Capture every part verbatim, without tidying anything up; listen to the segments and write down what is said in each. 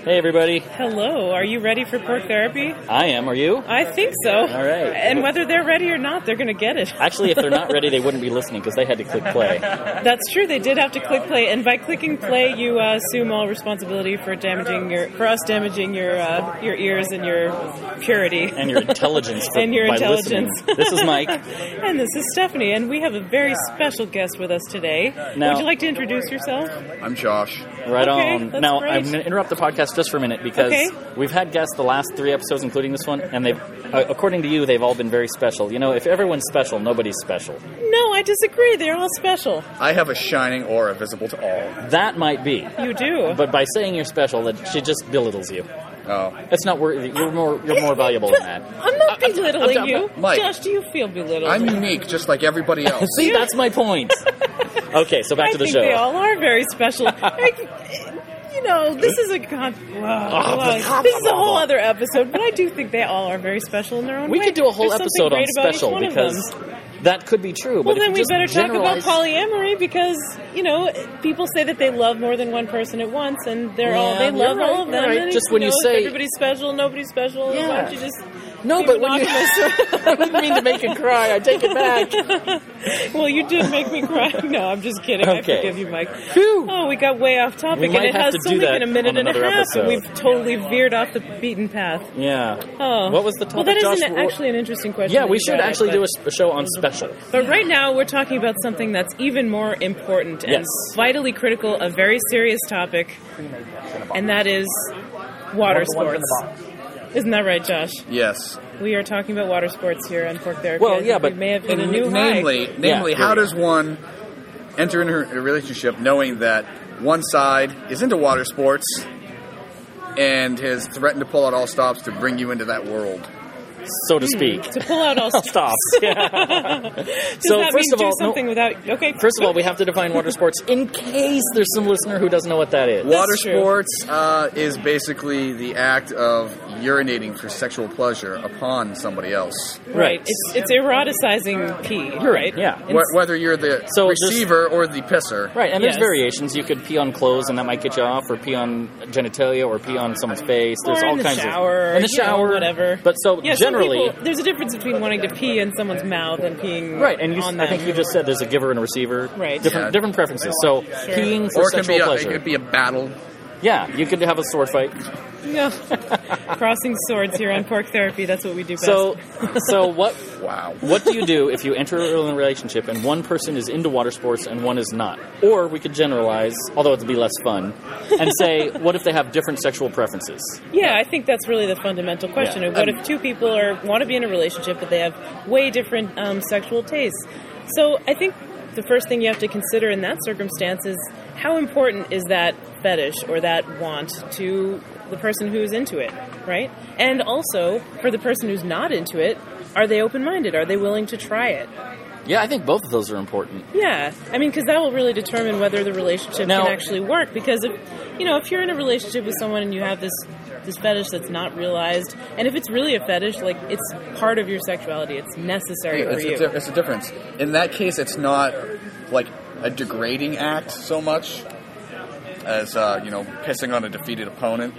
Hey, everybody. Hello. Are you ready for Pork Therapy? I am. Are you? I think so. All right. And whether they're ready or not, they're going to get it. Actually, if they're not ready, they wouldn't be listening because they had to click play. That's true. They did have to click play, and by clicking play, you uh, assume all responsibility for damaging your, for us damaging your uh, your ears and your purity And your intelligence. For, and your by intelligence. Listening. This is Mike. And this is Stephanie, and we have a very special guest with us today. Now, Would you like to introduce yourself? I'm Josh. Right Okay, on. that's Now, great. I'm going to interrupt the podcast just for a minute because Okay. we've had guests the last three episodes, including this one, and they've, uh, according to you, they've all been very special. You know, if everyone's special, nobody's special. No, I disagree. They're all special. I have a shining aura visible to all. That might be. You do. But by saying you're special, that she just belittles you. Oh. It's not worthy. You're more, you're more valuable than that. I'm not belittling I'm- you. Mike. Josh, do you feel belittled? I'm unique, just like everybody else. See, that's my point. Okay, so back I to the think show. they all are very special. Like, you know, this is a con- wow, wow. This is a whole other episode, but I do think they all are very special in their own We way. could do a whole There's episode something on great about each special one of because them. that could be true. Well, but then if we you just better talk about generalize- polyamory because, you know, people say that they love more than one person at once, and they're all Yeah, they you're love right, all of you're them. right. And Just you when you know, say- everybody's special, nobody's special, Yeah. why don't you just No, be but when you... monogamous? I didn't mean to make you cry. I take it back. Well, you did make me cry. No, I'm just kidding. I Okay. forgive you, Mike. Phew. Oh, we got way off topic, We and might it have has to do only that been a minute on and a another half, episode. and we've totally veered off the beaten path. Yeah. Oh. What was the topic, Well, that Josh? is an, actually an interesting question. Yeah, that we you should brought up, actually but- do a, sp- a show on special. But right now, we're talking about something that's even more important and Yes. vitally critical, a very serious topic, and that is water sports. Isn't that right, Josh? Yes. We are talking about water sports here on Pork Therapy. Well, I think yeah, but- we may have hit a And new namely, high. namely, Yeah, how yeah. does one enter into a relationship knowing that one side is into water sports and has threatened to pull out all stops to bring you into that world? So to speak. To pull out all Stop. Yeah. Does So, that first mean of do all, no- something without? Okay. First of all, we have to define water sports in case there's some listener who doesn't know what that is. Water true. sports uh, is basically the act of urinating for sexual pleasure upon somebody else. right. It's it's eroticizing pee. You're right, yeah. And Wh- Whether you're the So there's- receiver or the pisser. Right, and there's Yes. variations. You could pee on clothes, and that might get you off, or pee on genitalia, or pee on someone's face. There's or all in the kinds shower, of in the you know, shower, whatever. But so yeah, some generally, people- there's a difference between wanting to pee in someone's mouth and peeing right? And you, on I them. think you just said there's a giver and a receiver. Right. Different Yeah. different preferences. So peeing for Or it can sexual be a, pleasure. it could be a battle. Yeah, you could have a sword fight. No. Crossing swords here on Pork Therapy. That's what we do best. So, so what? Wow. What do you do if you enter a relationship and one person is into water sports and one is not? Or we could generalize, although it'd be less fun, and say, what if they have different sexual preferences? yeah, I think that's really the fundamental question. Yeah. Of what Um, if two people are want to be in a relationship, but they have way different um, sexual tastes? So I think the first thing you have to consider in that circumstance is how important is that fetish or that want to the person who's into it, right? And also, for the person who's not into it, are they open-minded? Are they willing to try it? Yeah, I think both of those are important. Yeah, I mean, because that will really determine whether the relationship Now- can actually work. Because if you know, if you're in a relationship with someone and you have this this fetish that's not realized, and if it's really a fetish, like it's part of your sexuality, it's necessary It's, for you. it's, a, it's a difference. In that case, it's not like a degrading act so much as, uh, you know, pissing on a defeated opponent.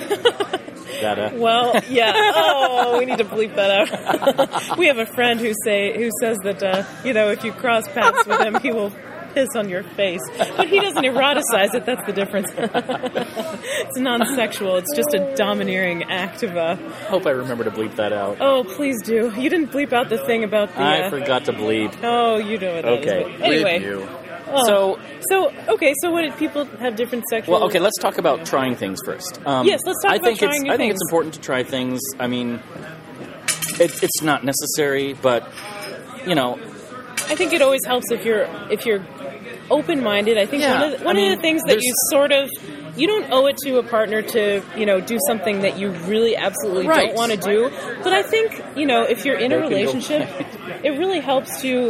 Gotta. Well, yeah. Oh, we need to bleep that out. We have a friend who say who says that uh, you know, if you cross paths with him, he will piss on your face. But he doesn't eroticize it. That's the difference. It's non-sexual. It's just a domineering act of uh Hope I remember to bleep that out. Oh, please do. You didn't bleep out the thing about the. I Uh, forgot to bleep. oh, you know what that Okay. is. But anyway. Bleep you. Oh. So, So okay. So what did people have different sexual? well, okay, let's talk about trying things first. Um, Yes, let's talk I about think trying it's, new I think things. it's important to try things. I mean, it, it's not necessary, but you know, I think it always helps if you're if you're open-minded. I think Yeah, one of the, one I mean, of the things that there's- you sort of you don't owe it to a partner to you know do something that you really absolutely Right. don't want to do. But I think you know if you're in a They can go- relationship, it really helps to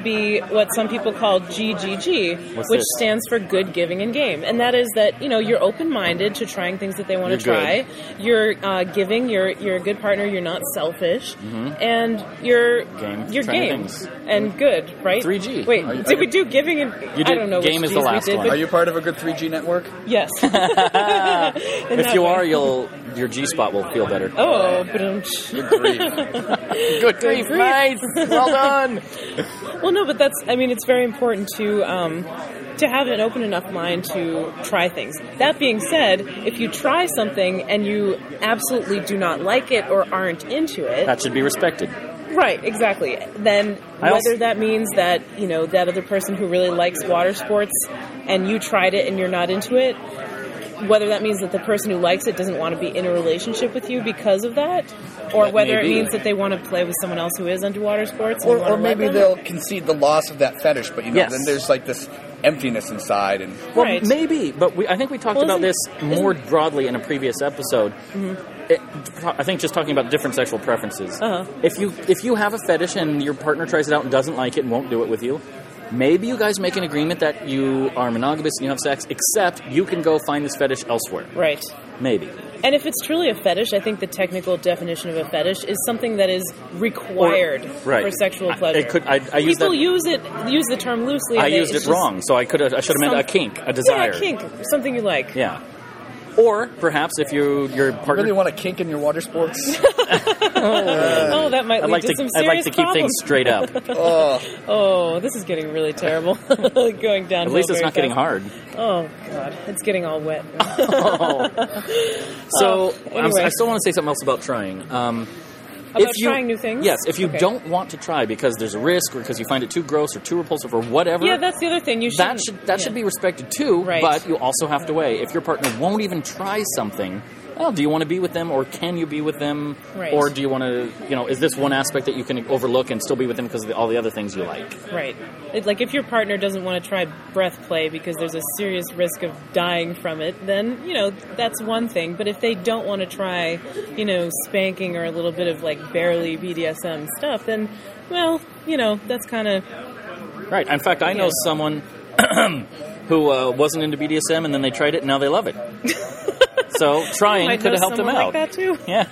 be what some people call G G G, What's which this? stands for good, giving, and game. And that is that, you know, you're open-minded to trying things that they want to You're try. good. You're uh, giving. You're you're a good partner. You're not selfish. And you're Game. you're Trying game things. and good, right? three G. Wait, Are you- did are we you- do giving and You I did- don't know game which is the Gs last we did, one. but Are you part of a good three G network? yes. If you are, you'll your G spot will feel better. Oh, but um, Good grief. Good grief, grief. nice, well done. well, no, but that's. I mean, it's very important to um, to have an open enough mind to try things. That being said, if you try something and you absolutely do not like it or aren't into it, That should be respected. right? Exactly. Then I whether also- that means that you know that other person who really likes water sports and you tried it and you're not into it. Whether that means that the person who likes it doesn't want to be in a relationship with you because of that, or That whether may it be. means that they want to play with someone else who is into water sports, and Or, you want or to let maybe them. they'll concede the loss of that fetish, but you know, Yes. then there's like this emptiness inside, and Well, Right. maybe, but we, I think we talked Well, about this isn't- more broadly in a previous episode. It, I think just talking about different sexual preferences. Uh-huh. If you if you have a fetish and your partner tries it out and doesn't like it and won't do it with you, maybe you guys make an agreement that you are monogamous and you have sex, except you can go find this fetish elsewhere. Right. Maybe. And if it's truly a fetish, I think the technical definition of a fetish is something that is required Or- right. for sexual I- pleasure. it could- I- I use People that- use it use the term loosely. I and used it's it just wrong, so I could have I should have meant a some- kink, a desire. Yeah, kink, something you like. Yeah. Or perhaps if you your you partner really want a kink in your water sports? Oh, that might I'd lead like to, to some I'd serious like to keep problems. things straight up. Oh, Oh, this is getting really terrible. Going down. At least it's not getting hard. Oh God, it's getting all wet. So Oh, I'm, anyway. I still want to say something else about trying. Um, About if you, trying new things? Yes, if you Okay. don't want to try because there's a risk or because you find it too gross or too repulsive or whatever, Yeah, that's the other thing. You that shouldn't- should that yeah. should be respected too. Right. But you also have to weigh if your partner won't even try something. Well, do you want to be with them, or can you be with them, Right. or do you want to? You know, is this one aspect that you can overlook and still be with them because of the, all the other things you like? Right. It, like if your partner doesn't want to try breath play because there's a serious risk of dying from it, then, you know, that's one thing. But if they don't want to try, you know, spanking or a little bit of like barely B D S M stuff, then, well, you know, that's kind of... Right. In fact, I know Yeah. someone who uh, wasn't into B D S M and then they tried it and now they love it. So trying might could know have helped them someone out. like that too. Yeah.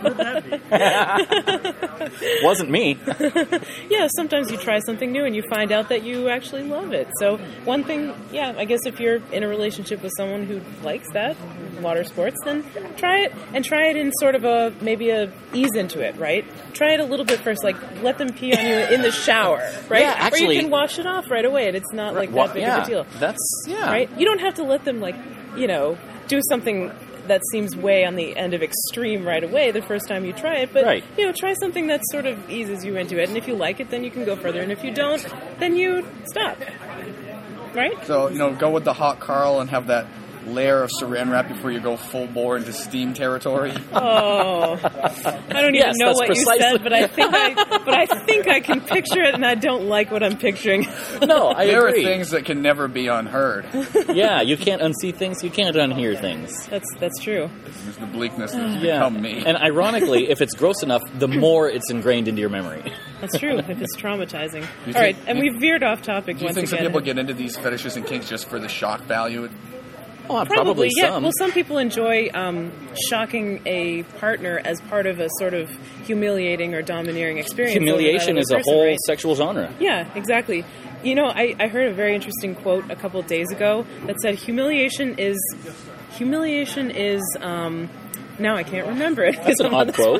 Wasn't me. Yeah, sometimes you try something new and you find out that you actually love it. So one thing, yeah, I guess if you're in a relationship with someone who likes that, water sports, then try it, and try it in sort of a, maybe a ease into it, right? Try it a little bit first, like let them pee on you in the shower, right? Yeah, Or actually- you can wash it off right away and it's not like Well, that big yeah, of a deal, That's, yeah. right? You don't have to let them like, you know, do something that seems way on the end of extreme right away the first time you try it, but Right. you know, try something that sort of eases you into it, and if you like it, then you can go further, and if you don't, then you stop. Right? so you know, go with the hot Carl and have that layer of saran wrap before you go full bore into steam territory. Oh, I don't even Yes, know that's what precisely- you said, but I think I, but I think I can picture it, and I don't like what I'm picturing. No, I There agree. are things that can never be unheard. Yeah, you can't unsee things, you can't unhear things. That's that's true. There's the bleakness that's Yeah. become me. And ironically, if it's gross enough, the more it's ingrained into your memory. That's true. If it's traumatizing. All think- right, and you- we veered off topic Do you once think some again. people get into these fetishes and kinks just for the shock value? Oh, Probably, probably yeah. some. Well, some people enjoy um, shocking a partner as part of a sort of humiliating or domineering experience. over that Humiliation other is a person, whole right? sexual genre. Yeah, exactly. You know, I, I heard a very interesting quote a couple of days ago that said humiliation is humiliation is um, now I can't remember it. That's an odd quote.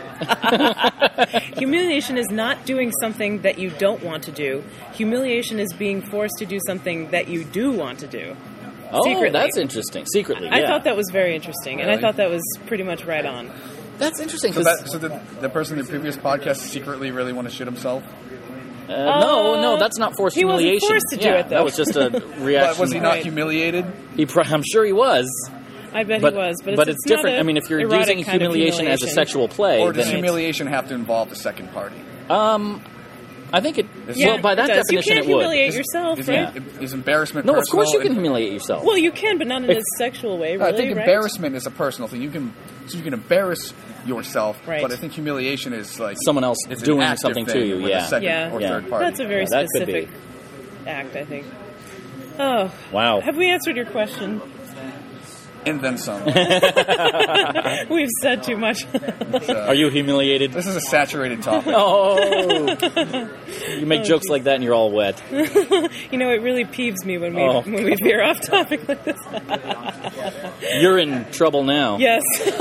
Humiliation is not doing something that you don't want to do. Humiliation is being forced to do something that you do want to do. Oh, Secretly. that's interesting. Secretly, I yeah. thought that was very interesting, and I Really? thought that was pretty much right on. That's interesting. So, 'cause- that, so the, the person in the previous podcast secretly really want to shit himself? uh, no, no, that's not forced he wasn't humiliation. forced to do Yeah, it, though. That was just a reaction. But was he not Right. humiliated? He pro- I'm sure he was. I bet But, he was, but, but it's, it's different. not a I mean, if you're erotic using kind of humiliation, as a humiliation. sexual play, Or does then humiliation have to involve the second party? um, I think it Is, Yeah, Well, by that it does. definition, you can't it would. humiliate is, yourself, is, right? is embarrassment No, of personal? course you can And- humiliate yourself. Well, you can, but not in If- a sexual way, No, really, I think right? embarrassment is a personal thing. You can, so you can embarrass yourself, Right. but I think humiliation is like Someone else it's an doing active something to thing you, with yeah. a second Yeah. or Yeah. third party. That's a very Yeah, that could specific act, I think. Oh, Wow. have we answered your question? And then some. We've said too much. Are you humiliated? This is a saturated topic. Oh, you make jokes like that and you're all wet. You know, it really peeves me when we Oh. when we veer off topic like this. You're in trouble now. Yes.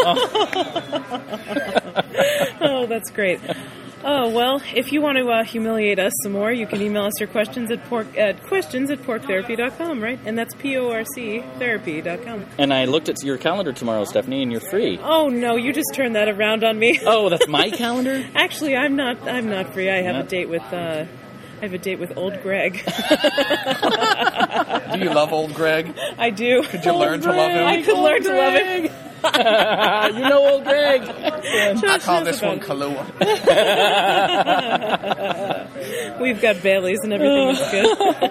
Oh, that's great. Oh, well, if you want to uh, humiliate us some more, you can email us your questions at pork at questions at pork therapy dot com, right? And that's P O R C therapy dot com. And I looked at your calendar tomorrow, Stephanie, and you're free. Oh no, you just turned that around on me. Oh, that's my calendar? Actually, I'm not I'm not free. I have Yeah. a date with uh I have a date with old Greg. Do you love old Greg? I do. Did you learn to love him? I could learn to love him. You know old Greg. I call this one Kahlua. We've got Baileys and everything is good.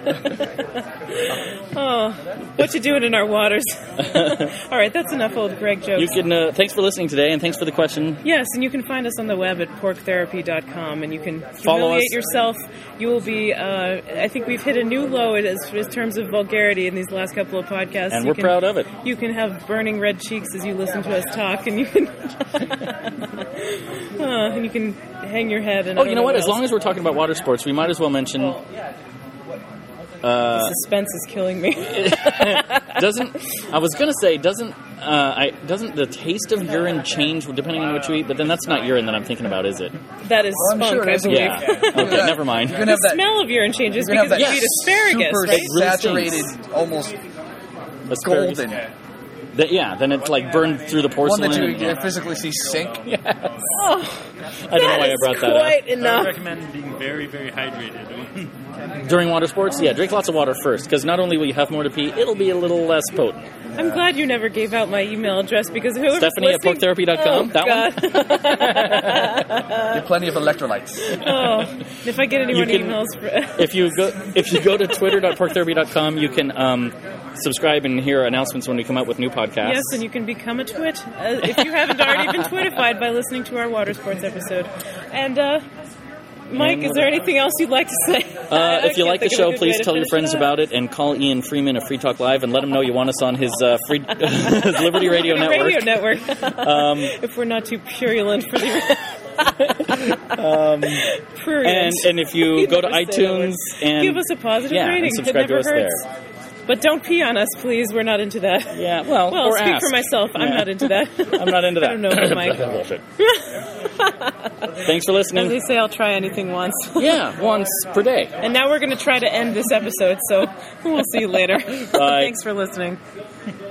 Oh, what you doing in our waters? All right, that's enough old Greg jokes. You can. Uh, thanks for listening today, and thanks for the question. Yes, and you can find us on the web at pork therapy dot com, and you can Follow humiliate us. yourself. You will be, uh, I think we've hit a new low in as, in terms of vulgarity in these last couple of podcasts. And You we're can- proud of it. You can have burning red cheeks as you listen to us talk, and you can, uh, and you can hang your head. And I Oh, don't you know what? As else. long as we're talking about water sports, we might as well mention. Uh, Suspense is killing me. doesn't I was gonna say doesn't uh, I doesn't the taste of urine change depending on what you eat? But then that's not urine that I'm thinking about, is it? That is I'm spunk, sure it I is. believe. Yeah. Okay, never mind. You're gonna The have that. smell of urine changes You're gonna because have you that eat asparagus, super right? really saturated, stinks. almost Asparagus. golden. That- yeah, then it's like burned through the One porcelain. that you and- can physically see sink. Oh, I don't know why I is brought that quite I would enough. recommend being very, very hydrated. up. During water sports, yeah, drink lots of water first, because not only will you have more to pee, it'll be a little less potent. I'm glad you never gave out my email address because whoever's Stephanie at pork listening- therapy dot com, Oh, that one? God. You have plenty of electrolytes. Oh, if I get any more You can- emails, for, If you go if you go to twitter dot pork therapy dot com, you can um, subscribe and hear announcements when we come out with new podcasts. yes, and you can become a twit uh, if you haven't already been twitified by listening to our water sports episode. And uh, Mike, And is there anything else you'd like to say? Uh, if you like the show, please tell your friends about it and call Ian Freeman of Free Talk Live and let him know you want us on his uh, free his Liberty Radio Network. Radio Network. Um, if we're not too purulent for the. um, Prurient. and and if you go to Never say that word. iTunes and Give us a positive yeah, and rating. subscribe it never to us hurts. there. But don't pee on us, please. We're not into that. Yeah, well, Well, or speak ask. for myself. I'm Yeah. not into that. I'm not into that. I don't know, Mike. Thanks for As listening. they say, I'll try anything once. Yeah, once per day. And now we're going to try to end this episode, so we'll see you later. Bye. Thanks for listening.